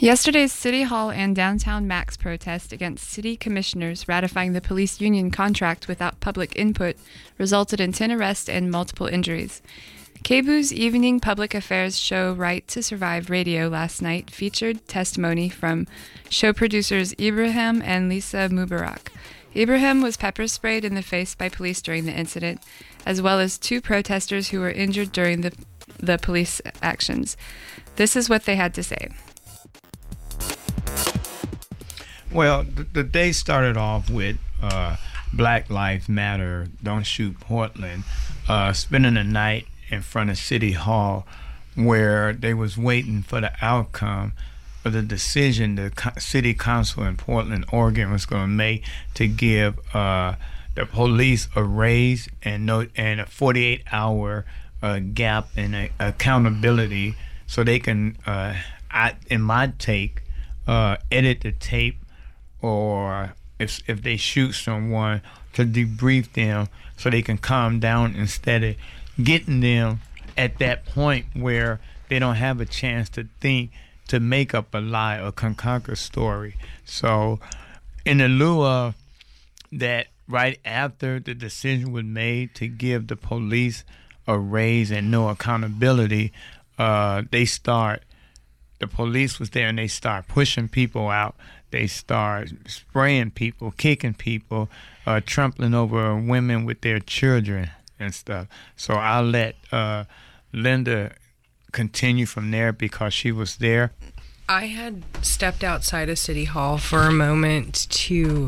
Yesterday's City Hall and Downtown Max protest against city commissioners ratifying the police union contract without public input resulted in 10 arrests and multiple injuries. KBOO's evening public affairs show Right to Survive Radio last night featured testimony from show producers Ibrahim and Lisa Mubarak. Ibrahim was pepper sprayed in the face by police during the incident, as well as 2 protesters who were injured during the police actions. This is what they had to say. Well, the day started off with Black Lives Matter, Don't Shoot Portland, spending the night in front of City Hall where they was waiting for the outcome of the decision the City Council in Portland, Oregon was going to make to give the police a raise and a 48-hour gap in accountability so they can, in my take, edit the tape, or if they shoot someone, to debrief them so they can calm down instead of getting them at that point where they don't have a chance to think, to make up a lie or concoct a story. So in the lieu of that, right after the decision was made to give the police a raise and no accountability, the police was there and they start pushing people out. They start spraying people, kicking people, trampling over women with their children and stuff. So I'll let Linda continue from there because she was there. I had stepped outside of City Hall for a moment to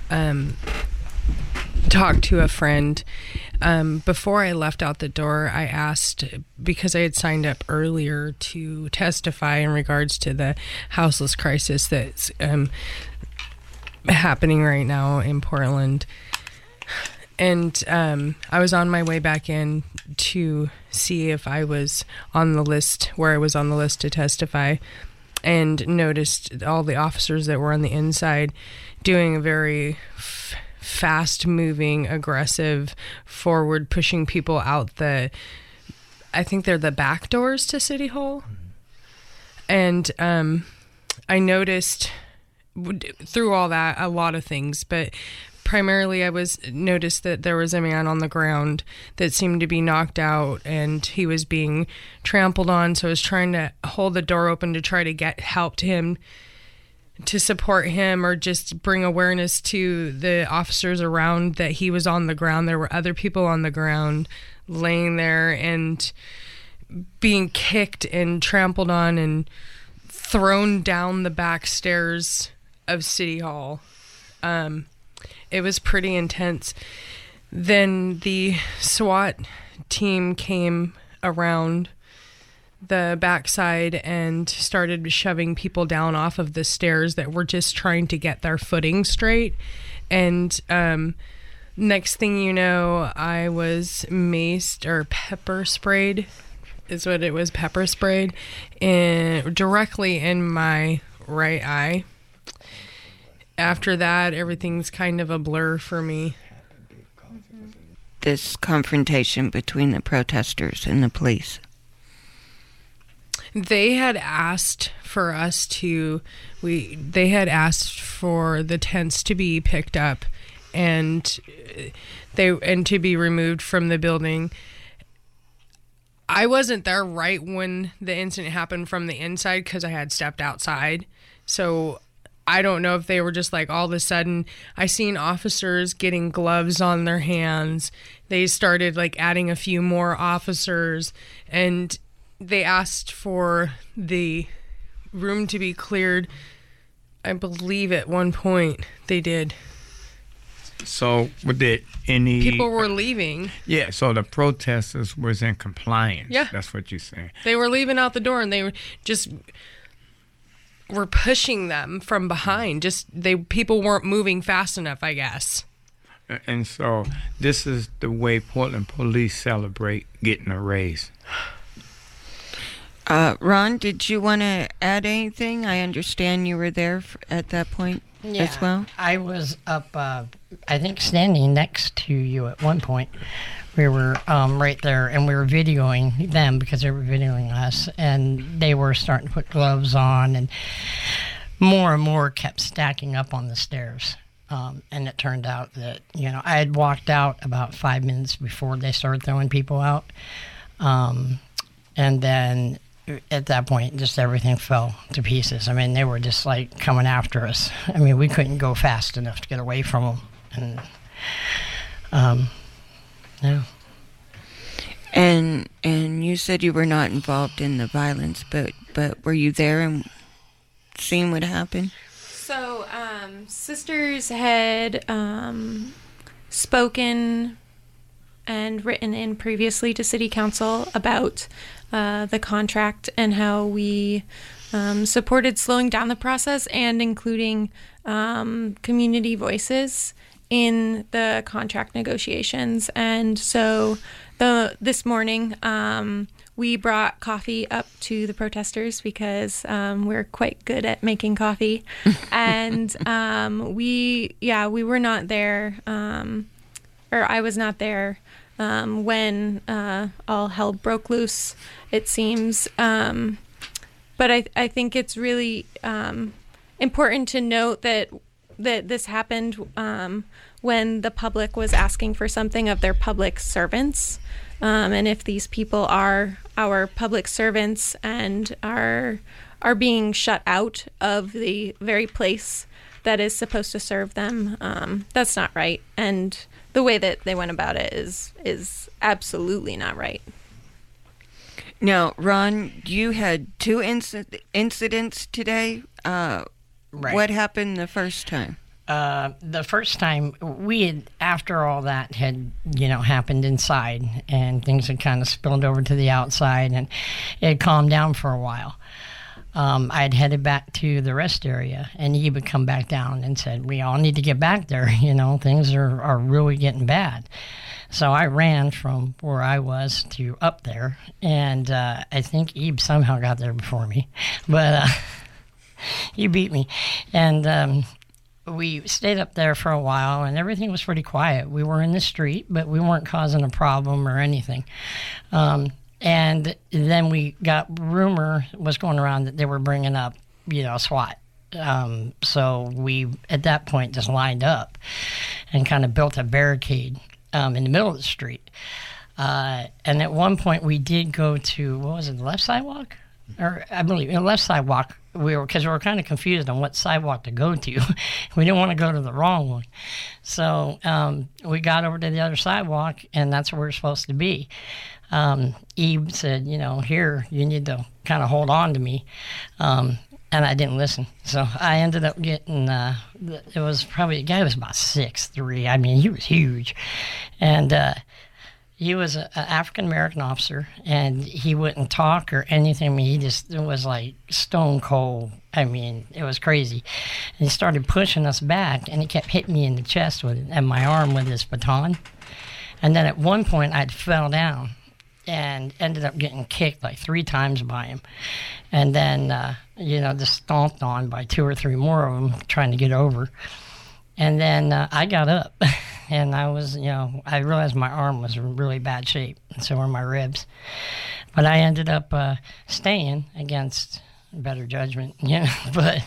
talk to a friend. Before I left out the door, I asked, because I had signed up earlier to testify in regards to the houseless crisis that's happening right now in Portland. And I was on my way back in to see if I was on the list, where I was on the list to testify, and noticed all the officers that were on the inside doing a very fast-moving, aggressive, forward, pushing people out I think they're the back doors to City Hall. And I noticed through all that a lot of things, but primarily I noticed that there was a man on the ground that seemed to be knocked out and he was being trampled on. So I was trying to hold the door open to try to get help to him, to support him, or just bring awareness to the officers around that he was on the ground. There were other people on the ground laying there and being kicked and trampled on and thrown down the back stairs of City Hall. It was pretty intense. Then the SWAT team came around the backside and started shoving people down off of the stairs that were just trying to get their footing straight. And next thing you know, I was maced, or pepper sprayed is what it was, pepper sprayed directly in my right eye. After that, everything's kind of a blur for me. This confrontation between the protesters and the police. They had asked for they had asked for the tents to be picked up and to be removed from the building. I wasn't there right when the incident happened from the inside because I had stepped outside. So I don't know if they were just like all of a sudden, I seen officers getting gloves on their hands. They started like adding a few more officers, and they asked for the room to be cleared. I believe at one point they did. So did any people were leaving? Yeah, so the protesters was in compliance. Yeah. That's what you're saying. They were leaving out the door and they were just were pushing them from behind. People weren't moving fast enough, I guess. And so this is the way Portland police celebrate getting a raise. Ron, did you want to add anything? I understand you were there at that point as well. I was up, I think, standing next to you at one point We were right there, and we were videoing them because they were videoing us, and they were starting to put gloves on, and more kept stacking up on the stairs. And it turned out that, I had walked out about 5 minutes before they started throwing people out. And then at that point, just everything fell to pieces. I mean, they were just like coming after us. I mean, we couldn't go fast enough to get away from them. And, yeah. And you said you were not involved in the violence, but were you there and seeing what happened? So, sisters had spoken and written in previously to City Council about the contract and how we supported slowing down the process and including community voices in the contract negotiations. And so this morning, we brought coffee up to the protesters because we're quite good at making coffee. And we were not there, or I was not there when all hell broke loose, it seems. But I think it's really important to note that this happened when the public was asking for something of their public servants. And if these people are our public servants and are being shut out of the very place that is supposed to serve them, that's not right. And the way that they went about it is absolutely not right. Now, Ron, you had two incidents today. Right. What happened the first time? The first time we had, after all that had, happened inside and things had kind of spilled over to the outside and it had calmed down for a while. I had headed back to the rest area and he would come back down and said, we all need to get back there. Things are really getting bad. So I ran from where I was to up there, and I think Ebe somehow got there before me, but he beat me. And we stayed up there for a while, and everything was pretty quiet. We were in the street, but we weren't causing a problem or anything. And then we got rumor was going around that they were bringing up, SWAT. So we, at that point, just lined up and kind of built a barricade in the middle of the street. And at one point, we did go to, what was it, the left sidewalk? Or I believe, the left sidewalk. Because we were kind of confused on what sidewalk to go to. We didn't want to go to the wrong one. So we got over to the other sidewalk, and that's where we're supposed to be. Ebe said, here, you need to kind of hold on to me. And I didn't listen. So I ended up getting, it was probably, the guy was about 6'3". I mean, he was huge. And he was an African-American officer, and he wouldn't talk or anything. I mean, he just, it was like stone cold. I mean, it was crazy. And he started pushing us back, and he kept hitting me in the chest and my arm with his baton. And then at one point, I'd fell down and ended up getting kicked like 3 times by him. And then, just stomped on by 2 or 3 more of them trying to get over. And then I got up. And I was, I realized my arm was in really bad shape, and so were my ribs. But I ended up staying against better judgment, But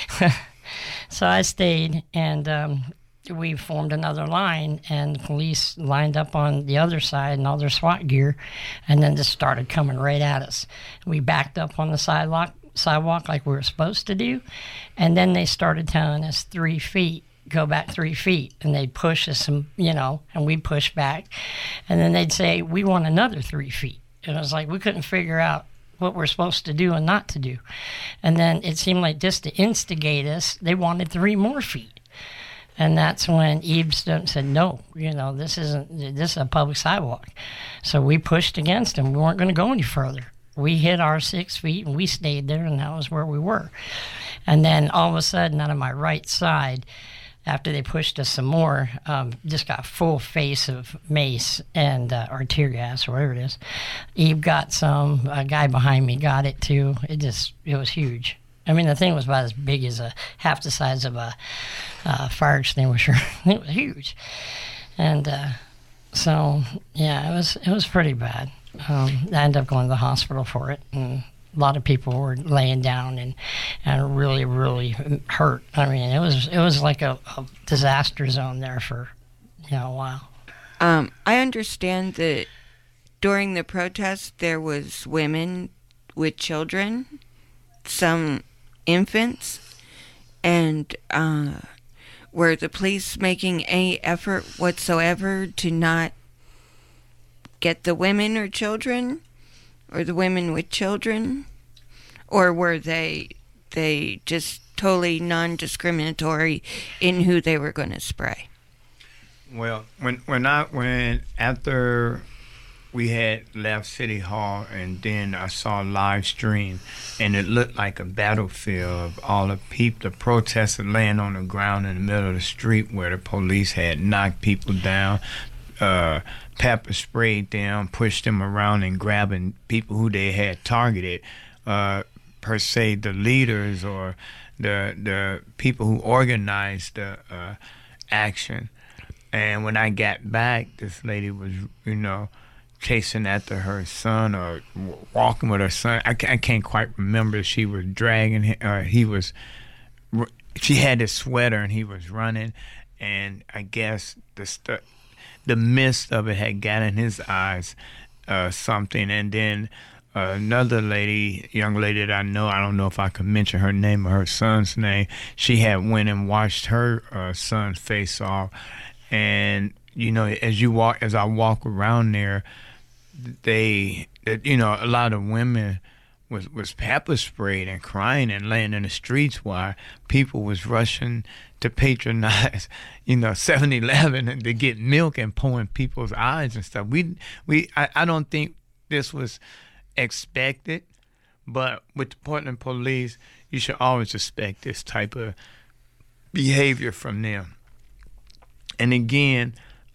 so I stayed, and we formed another line, and the police lined up on the other side in all their SWAT gear, and then just started coming right at us. We backed up on the sidewalk like we were supposed to do, and then they started telling us 3 feet. Go back 3 feet, and they'd push us, and we'd push back, and then they'd say, we want another 3 feet. And it was like we couldn't figure out what we're supposed to do and not to do. And then it seemed like just to instigate us, they wanted 3 more feet. And that's when Ebe stood and said, no, this is a public sidewalk. So we pushed against them. We weren't going to go any further. We hit our 6 feet, and we stayed there, and that was where we were. And then all of a sudden, out of my right side, after they pushed us some more, just got full face of mace and or tear gas or whatever it is. Ebe got some. A guy behind me got it too. It was huge. I mean, the thing was about as big as half the size of a fire extinguisher. It was huge. And So yeah, it was pretty bad. I ended up going to the hospital for it, and a lot of people were laying down and really, really hurt. I mean, it was like a disaster zone there for a while. I understand that during the protest there was women with children, some infants, and were the police making any effort whatsoever to not get the women or children, or the women with children, or were they just totally non-discriminatory in who they were going to spray? Well, when after we had left City Hall, and then I saw a live stream, and it looked like a battlefield of all the protesters laying on the ground in the middle of the street where the police had knocked people down, pepper sprayed them, pushed them around, and grabbing people who they had targeted, per se the leaders or the people who organized the action. And when I got back, this lady was, chasing after her son or walking with her son. I can't quite remember if she was dragging him. She had his sweater and he was running, and I guess the mist of it had got in his eyes, something. And then another young lady that I don't know if I could mention her name or her son's name, she had went and washed her son's face off. And as I walk around there, a lot of women was pepper sprayed and crying and laying in the streets while people was rushing to patronize 7-Eleven and to get milk and pouring people's eyes and stuff. I don't think this was expected, but with the Portland police, you should always expect this type of behavior from them. And again,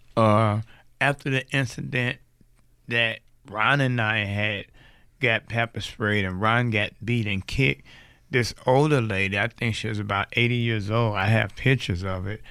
after the incident that Ron and I had got pepper sprayed and Ron got beat and kicked, this older lady, I think she was about 80 years old, I have pictures of it,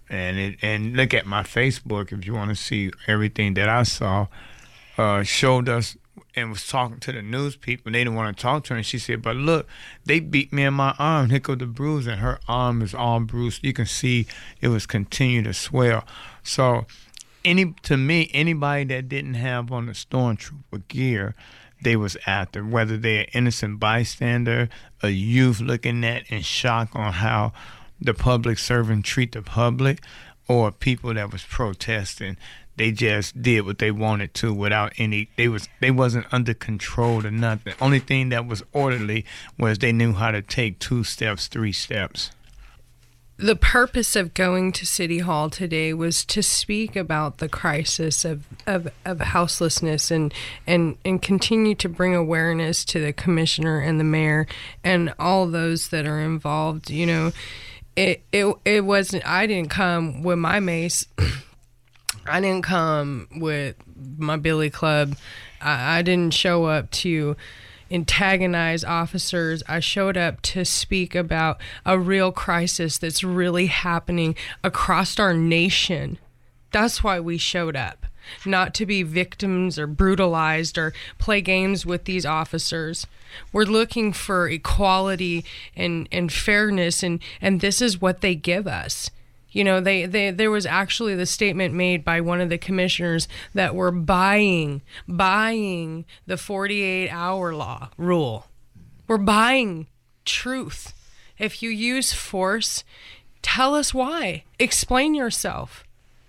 and look at my Facebook if you want to see everything that I saw, showed us and was talking to the news people. They didn't want to talk to her, and she said, but look, they beat me in my arm. Here go the bruise, and her arm is all bruised. You can see it was continuing to swell. So to me, anybody that didn't have on the stormtrooper gear, they was after, whether they're an innocent bystander, a youth looking at in shock on how the public servant treat the public, or people that was protesting. They just did what they wanted to without they wasn't under control or nothing. Only thing that was orderly was they knew how to take 2 steps, 3 steps. The purpose of going to City Hall today was to speak about the crisis of houselessness and continue to bring awareness to the commissioner and the mayor and all those that are involved. It wasn't, I didn't come with my mace. I didn't come with my billy club. I didn't show up to antagonize officers. I showed up to speak about a real crisis that's really happening across our nation. That's why we showed up. Not to be victims or brutalized or play games with these officers. We're looking for equality and fairness, and this is what they give us. There was actually the statement made by one of the commissioners that we're buying the 48-hour rule. We're buying truth. If you use force, tell us why. Explain yourself.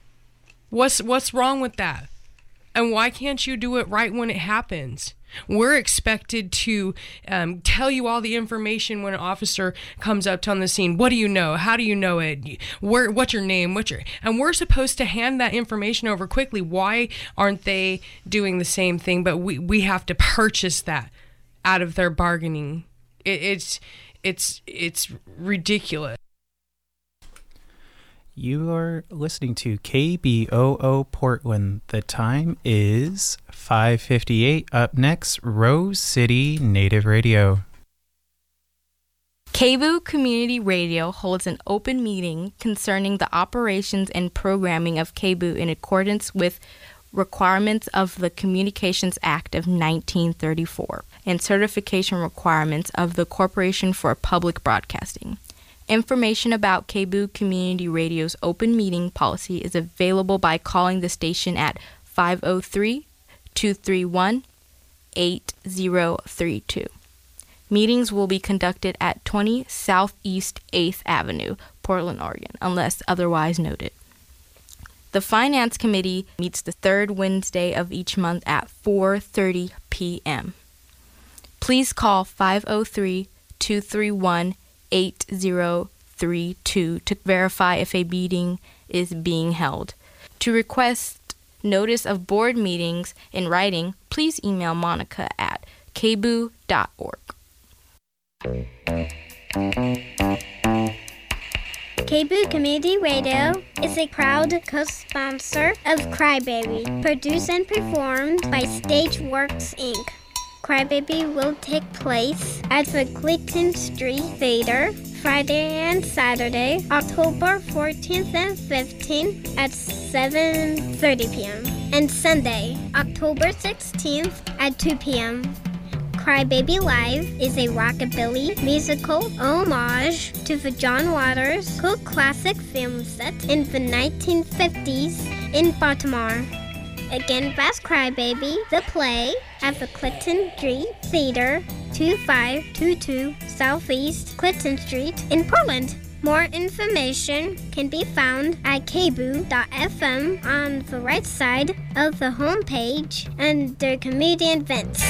What's wrong with that? And why can't you do it right when it happens? We're expected to tell you all the information when an officer comes up on the scene. What do you know? How do you know it? What's your name? And we're supposed to hand that information over quickly. Why aren't they doing the same thing? But we have to purchase that out of their bargaining. It's ridiculous. You are listening to KBOO Portland. The time is 5:58. Up next, Rose City Native Radio. KBOO Community Radio holds an open meeting concerning the operations and programming of KBOO in accordance with requirements of the Communications Act of 1934 and certification requirements of the Corporation for Public Broadcasting. Information about KBOO Community Radio's open meeting policy is available by calling the station at 503-231-8032. Meetings will be conducted at 20 Southeast 8th Avenue, Portland, Oregon, unless otherwise noted. The Finance Committee meets the third Wednesday of each month at 4:30 p.m. Please call 503-231-8032 to verify if a meeting is being held. To request notice of board meetings in writing, please email Monica at kboo.org. KBOO Community Radio is a proud co-sponsor of Crybaby, produced and performed by Stageworks, Inc. Crybaby will take place at the Clinton Street Theater Friday and Saturday, October 14th and 15th at 7:30 p.m. and Sunday, October 16th at 2 p.m. Crybaby Live is a rockabilly musical homage to the John Waters cult classic film set in the 1950s in Baltimore. Again, that's Crybaby, the play, at the Clinton Street Theater, 2522 Southeast Clinton Street in Portland. More information can be found at kboo.fm on the right side of the homepage under Community Events.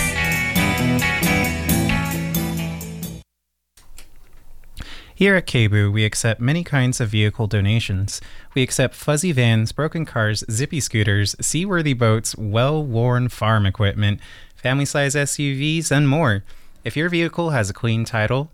Here at KBOO, we accept many kinds of vehicle donations. We accept fuzzy vans, broken cars, zippy scooters, seaworthy boats, well-worn farm equipment, family-size SUVs, and more. If your vehicle has a clean title,